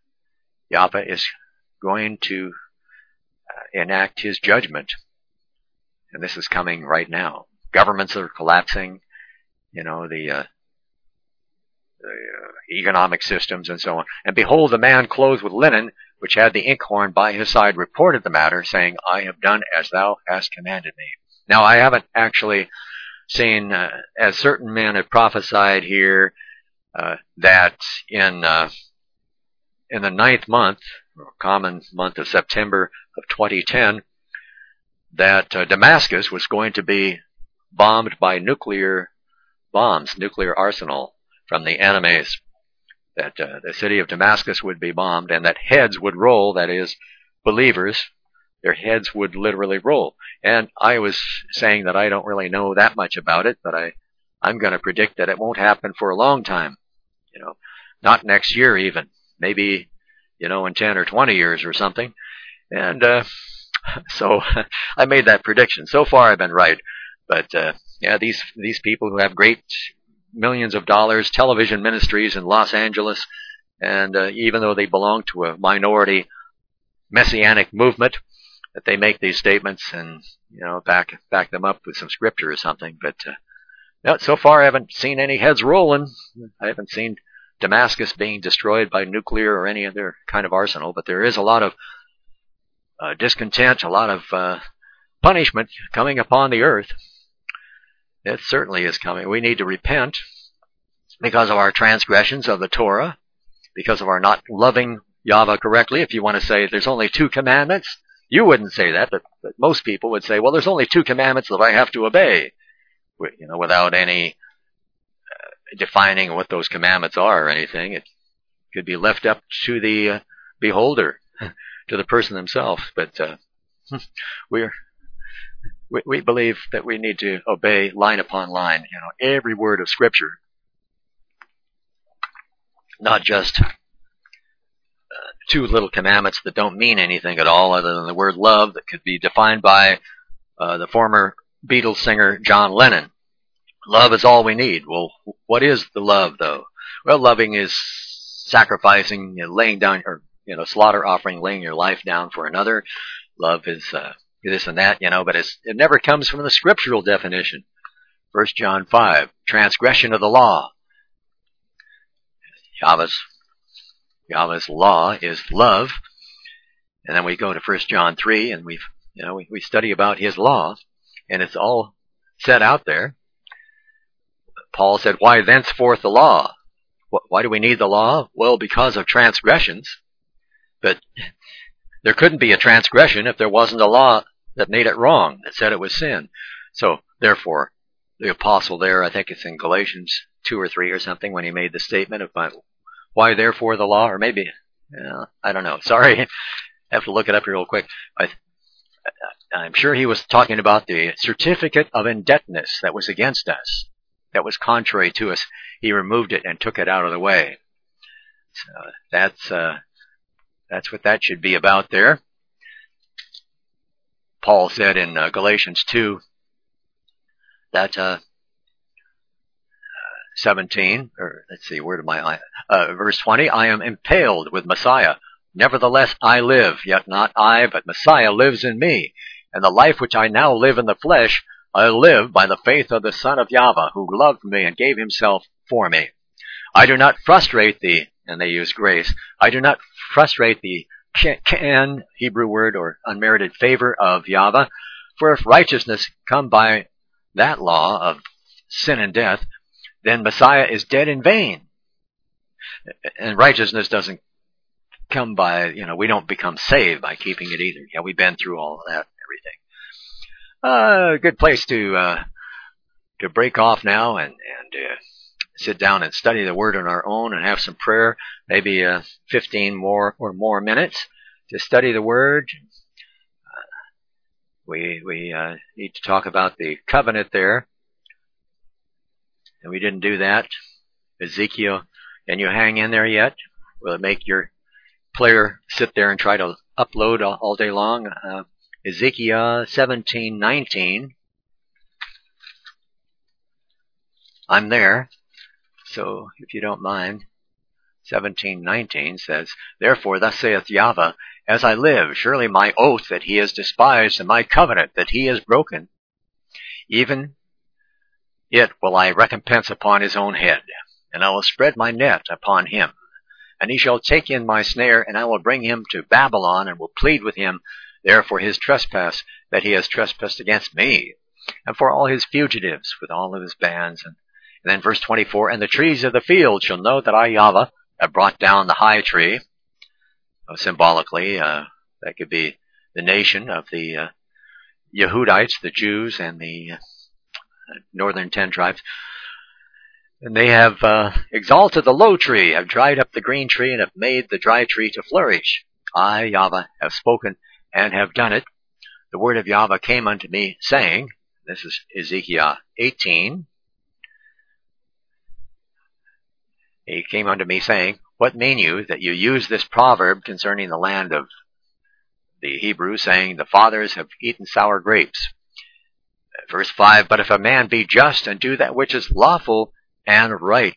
Yahweh is going to uh, enact his judgment. And this is coming right now. Governments are collapsing, you know, the, uh, the uh, economic systems and so on. And behold, the man clothed with linen, which had the inkhorn by his side, reported the matter, saying, I have done as thou hast commanded me. Now, I haven't actually seen, uh, as certain men have prophesied here, uh, that in uh, in the ninth month, or common month of September of twenty ten, that uh, Damascus was going to be bombed by nuclear bombs, nuclear arsenal from the enemies, that uh, the city of Damascus would be bombed, and that heads would roll, that is, believers, their heads would literally roll. And I was saying that I don't really know that much about it, but I, I'm going to predict that it won't happen for a long time. You know, not next year even, maybe, you know, in ten or twenty years or something. And uh, so I made that prediction. So far I've been right. But uh, yeah, these these people who have great millions of dollars, television ministries in Los Angeles, and uh, even though they belong to a minority messianic movement, that they make these statements and, you know, back back them up with some scripture or something. But uh, no, so far I haven't seen any heads rolling. I haven't seen Damascus being destroyed by nuclear or any other kind of arsenal. But there is a lot of uh, discontent, a lot of uh, punishment coming upon the earth. It certainly is coming. We need to repent because of our transgressions of the Torah, because of our not loving Yahweh correctly. If you want to say there's only two commandments, you wouldn't say that, but, but most people would say, well, there's only two commandments that I have to obey, you know, without any uh, defining what those commandments are or anything. It could be left up to the uh, beholder, to the person themselves. But uh, we're we, we believe that we need to obey line upon line, you know, every word of Scripture, not just Uh, two little commandments that don't mean anything at all other than the word love that could be defined by uh, the former Beatles singer John Lennon. Love is all we need. Well, what is the love, though? Well, loving is sacrificing, you know, laying down, or, you know, slaughter offering, laying your life down for another. Love is uh, this and that, you know, but it's, it never comes from the scriptural definition. First John five, transgression of the law. Yahweh's Yahweh's law is love. And then we go to First John three, and we've, you know, we, we study about his law, and it's all set out there. Paul said, why thenceforth the law? Why do we need the law? Well, because of transgressions. But there couldn't be a transgression if there wasn't a law that made it wrong, that said it was sin. So, therefore, the apostle there, I think it's in Galatians two or three or something, when he made the statement about why therefore the law, or maybe, uh, I don't know. Sorry, I have to look it up real quick. I, I'm sure he was talking about the certificate of indebtedness that was against us, that was contrary to us. He removed it and took it out of the way. So that's uh, that's what that should be about there. Paul said in uh, Galatians two that uh, seventeen, or let's see, where did my uh, verse twenty? I am impaled with Messiah. Nevertheless, I live, yet not I, but Messiah lives in me. And the life which I now live in the flesh, I live by the faith of the Son of Yahweh, who loved me and gave himself for me. I do not frustrate the, and they use grace, I do not frustrate the can, Hebrew word, or unmerited favor of Yahweh. For if righteousness come by that law of sin and death, then Messiah is dead in vain. And righteousness doesn't come by, you know, we don't become saved by keeping it either. Yeah, we've been through all of that and everything. Uh, good place to uh, to break off now and, and uh, sit down and study the Word on our own and have some prayer, maybe uh, fifteen more or more minutes to study the Word. Uh, we we uh, need to talk about the covenant there. And we didn't do that. Ezekiel, can you hang in there yet? Will it make your player sit there and try to upload all, all day long? Uh, Ezekiel seventeen nineteen. I'm there. So if you don't mind, seventeen nineteen says, Therefore thus saith Yahweh, as I live, surely my oath that he is despised, and my covenant that he is broken, even it will I recompense upon his own head, and I will spread my net upon him. And he shall take in my snare, and I will bring him to Babylon, and will plead with him there for his trespass, that he has trespassed against me, and for all his fugitives, with all of his bands. And, and then verse twenty-four, And the trees of the field shall know that I, Yahweh, have brought down the high tree. Uh, symbolically, uh, that could be the nation of the uh, Yehudites, the Jews, and the uh, northern ten tribes. And they have uh, exalted the low tree, have dried up the green tree, and have made the dry tree to flourish. I, Yahweh, have spoken and have done it. The word of Yahweh came unto me, saying, this is Ezekiel eighteen, he came unto me, saying, What mean you that you use this proverb concerning the land of the Hebrews, saying, The fathers have eaten sour grapes? Verse five, But if a man be just and do that which is lawful and right,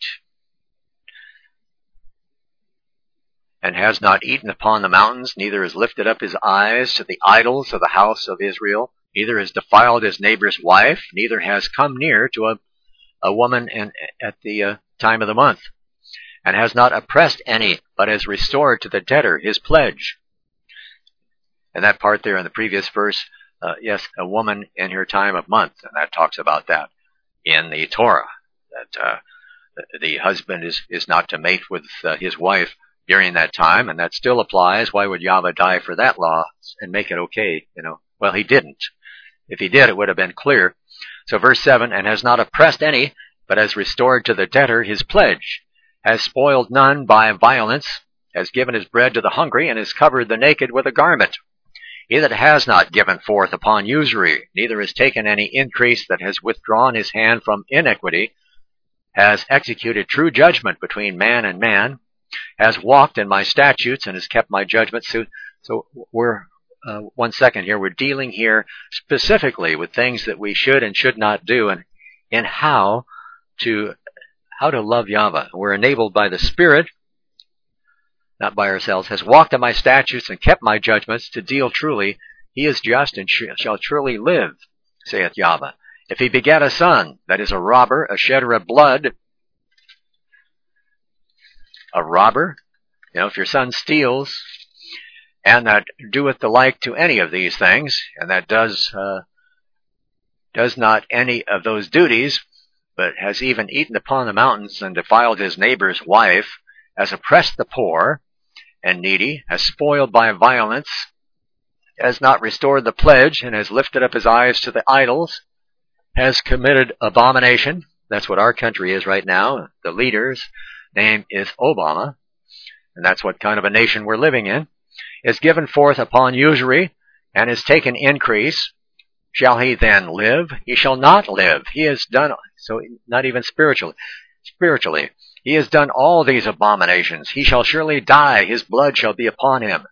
and has not eaten upon the mountains, neither has lifted up his eyes to the idols of the house of Israel, neither has defiled his neighbor's wife, neither has come near to a, a woman in, at the uh, time of the month, and has not oppressed any, but has restored to the debtor his pledge. And that part there in the previous verse, uh, yes, a woman in her time of month, and that talks about that in the Torah, that uh, the husband is, is not to mate with uh, his wife during that time, and that still applies. Why would Yahweh die for that law and make it okay? You know, well, he didn't. If he did, it would have been clear. So verse seven, And has not oppressed any, but has restored to the debtor his pledge, has spoiled none by violence, has given his bread to the hungry, and has covered the naked with a garment. He that has not given forth upon usury, neither has taken any increase, that has withdrawn his hand from iniquity, has executed true judgment between man and man, has walked in my statutes, and has kept my judgments. So, so we're, uh, one second here, we're dealing here specifically with things that we should and should not do, and in how to, how to love Yahweh. We're enabled by the Spirit, not by ourselves, has walked in my statutes and kept my judgments to deal truly. He is just and sh- shall truly live, saith Yahweh. If he begat a son, that is a robber, a shedder of blood, a robber, you know, if your son steals, and that doeth the like to any of these things, and that does uh, does not any of those duties, but has even eaten upon the mountains and defiled his neighbor's wife, has oppressed the poor and needy, has spoiled by violence, has not restored the pledge, and has lifted up his eyes to the idols, has committed abomination. That's what our country is right now. The leader's name is Obama, and that's what kind of a nation we're living in. Is given forth upon usury, and is taken increase. Shall he then live? He shall not live. He has done, so not even spiritually, spiritually. He has done all these abominations. He shall surely die. His blood shall be upon him.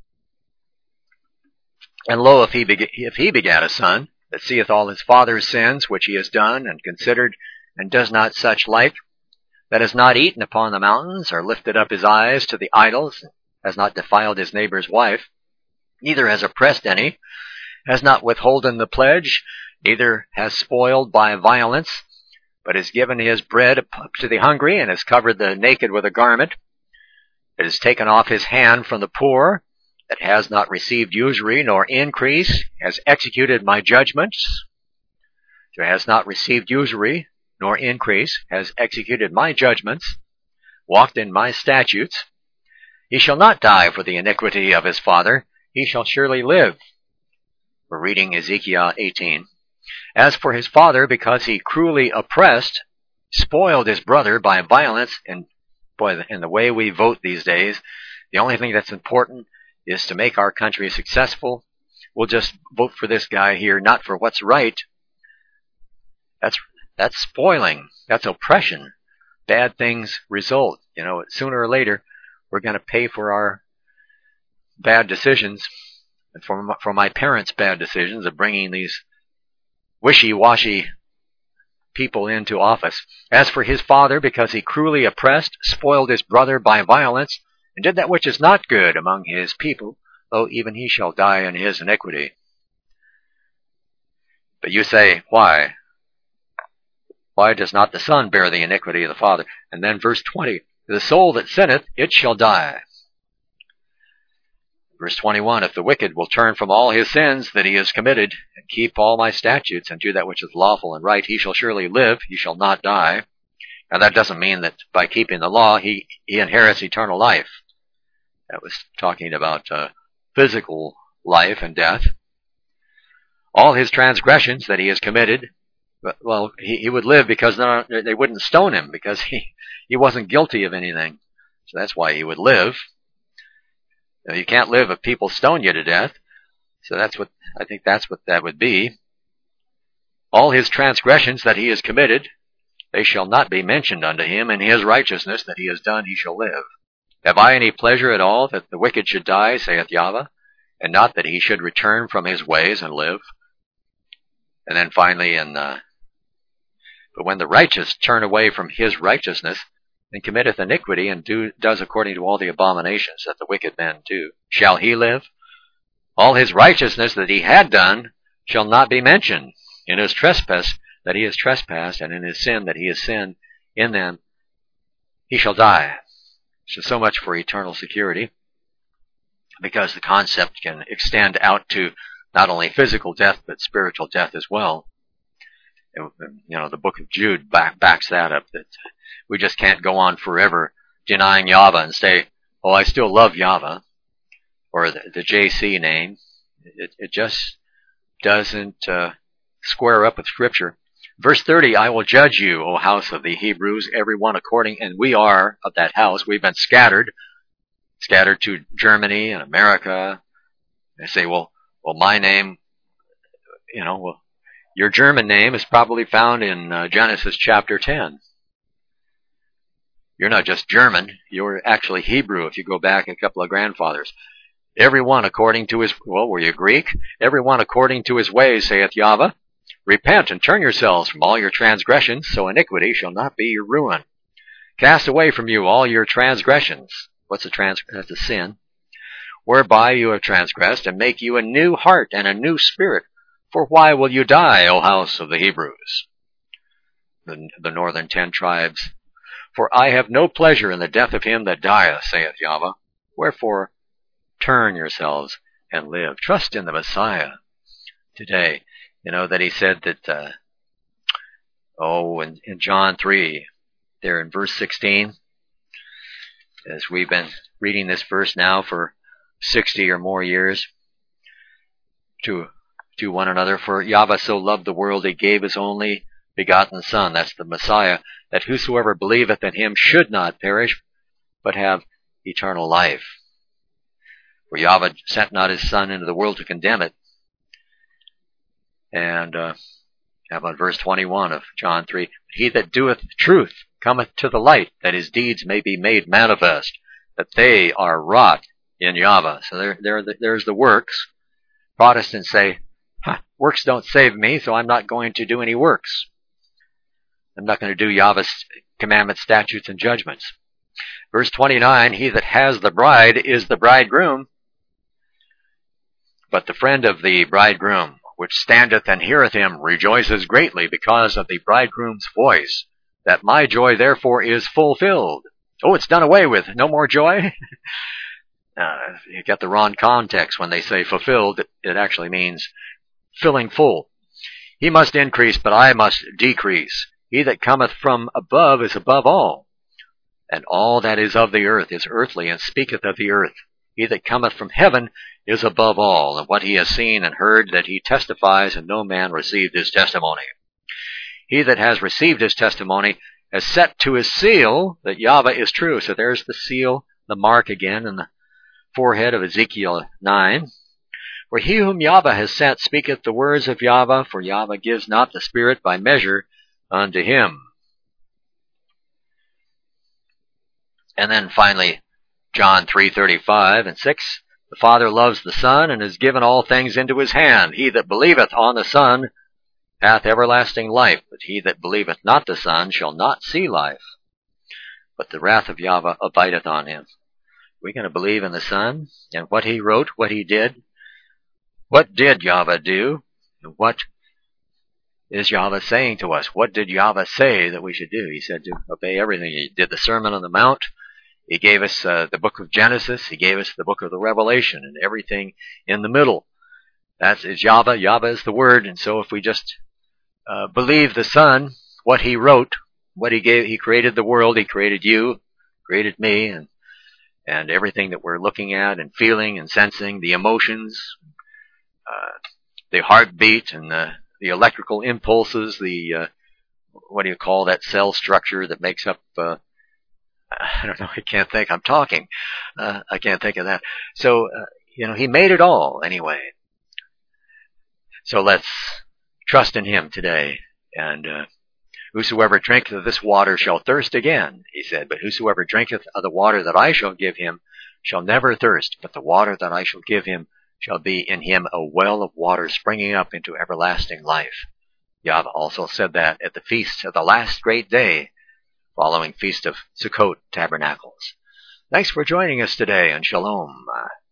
And lo, if he, beg- if he begat a son, that seeth all his father's sins, which he has done and considered, and does not such like, that has not eaten upon the mountains, or lifted up his eyes to the idols, has not defiled his neighbor's wife, neither has oppressed any, has not withholden the pledge, neither has spoiled by violence, but has given his bread to the hungry, and has covered the naked with a garment, that has taken off his hand from the poor, that has not received usury nor increase, has executed my judgments, that has not received usury nor increase, has executed my judgments, walked in my statutes. He shall not die for the iniquity of his father, he shall surely live. We're reading Ezekiel eighteen. As for his father, because he cruelly oppressed, spoiled his brother by violence, and boy, in the way we vote these days, the only thing that's important is to make our country successful. We'll just vote for this guy here, not for what's right. That's that's spoiling. That's oppression. Bad things result. You know, sooner or later, we're going to pay for our bad decisions, and for my, for my parents' bad decisions of bringing these wishy-washy people into office. As for his father, because he cruelly oppressed, spoiled his brother by violence, and did that which is not good among his people, though even he shall die in his iniquity. But you say, why? Why does not the son bear the iniquity of the father? And then verse twenty, the soul that sinneth, it shall die. Verse twenty-one, if the wicked will turn from all his sins that he has committed, and keep all my statutes, and do that which is lawful and right, he shall surely live, he shall not die. Now that doesn't mean that by keeping the law, he, he inherits eternal life. That was talking about uh, physical life and death. All his transgressions that he has committed, well, he, he would live because they wouldn't stone him, because he, he wasn't guilty of anything. So that's why he would live. You can't live if people stone you to death. So that's what, I think that's what that would be. All his transgressions that he has committed, they shall not be mentioned unto him. In his righteousness that he has done, he shall live. Have I any pleasure at all that the wicked should die, saith Yahweh, and not that he should return from his ways and live? And then finally, in uh, but when the righteous turn away from his righteousness, and committeth iniquity, and do, does according to all the abominations that the wicked men do, shall he live? All his righteousness that he had done shall not be mentioned. In his trespass that he has trespassed, and in his sin that he has sinned, in them he shall die. So, so much for eternal security, because the concept can extend out to not only physical death, but spiritual death as well. And, you know, the book of Jude back, backs that up, that we just can't go on forever denying Yahweh and say, oh, I still love Yahweh, or the, the J C name. It, it just doesn't uh, square up with Scripture. Verse thirty, I will judge you, O house of the Hebrews, every one according, and we are of that house. We've been scattered, scattered to Germany and America. They say, well, well, my name, you know, well, your German name is probably found in uh, Genesis chapter ten. You're not just German, you're actually Hebrew if you go back a couple of grandfathers. Everyone according to his, well, were you Greek? Everyone according to his ways, saith Yahweh. Repent and turn yourselves from all your transgressions, so iniquity shall not be your ruin. Cast away from you all your transgressions. What's a trans? That's a sin. Whereby you have transgressed, and make you a new heart and a new spirit. For why will you die, O house of the Hebrews? The, the northern ten tribes. For I have no pleasure in the death of him that dieth, saith Yahweh. Wherefore, turn yourselves and live. Trust in the Messiah today. You know, that he said that, uh, oh, in, in John three, there in verse sixteen, as we've been reading this verse now for sixty or more years, to, to one another, for Yahweh so loved the world, he gave his only begotten Son, that's the Messiah, that whosoever believeth in him should not perish, but have eternal life. For Yahweh sent not his Son into the world to condemn it. And uh, how about verse twenty-one of John three? He that doeth truth cometh to the light, that his deeds may be made manifest, that they are wrought in Yahweh. So there, there, there's the works. Protestants say, huh, works don't save me, so I'm not going to do any works. I'm not going to do Yahweh's commandments, statutes, and judgments. Verse twenty-nine, he that has the bride is the bridegroom, but the friend of the bridegroom, which standeth and heareth him, rejoices greatly because of the bridegroom's voice, that my joy therefore is fulfilled. Oh, it's done away with. No more joy? uh, you get the wrong context when they say fulfilled. It actually means filling full. He must increase, but I must decrease. He that cometh from above is above all, and all that is of the earth is earthly, and speaketh of the earth. He that cometh from heaven is above all, and what he has seen and heard that he testifies, and no man received his testimony. He that has received his testimony has set to his seal that Yahweh is true. So there's the seal, the mark again, in the forehead of Ezekiel nine. For he whom Yahweh has sent speaketh the words of Yahweh, for Yahweh gives not the Spirit by measure unto him. And then finally, John three thirty-five and six, the Father loves the Son, and has given all things into his hand. He that believeth on the Son hath everlasting life, but he that believeth not the Son shall not see life, but the wrath of Yahweh abideth on him. We're going to believe in the Son and what he wrote, what he did. What did Yahweh do? And what is Yahweh saying to us? What did Yahweh say that we should do? He said to obey everything. He did the Sermon on the Mount. He gave us uh, the book of Genesis. He gave us the book of the Revelation and everything in the middle. That is Yahweh. Yahweh is the Word. And so if we just uh, believe the Son, what he wrote, what he gave, he created the world, he created you, created me, and and everything that we're looking at and feeling and sensing, the emotions, uh, the heartbeat and the, the electrical impulses, the, uh, what do you call that cell structure that makes up, uh, I don't know, I can't think, I'm talking, uh, I can't think of that. So, uh, you know, he made it all anyway. So let's trust in him today. And uh, whosoever drinketh of this water shall thirst again, he said, but whosoever drinketh of the water that I shall give him shall never thirst, but the water that I shall give him shall be in him a well of water springing up into everlasting life. Yahweh also said that at the feast of the last great day, following Feast of Sukkot Tabernacles. Thanks for joining us today, and Shalom.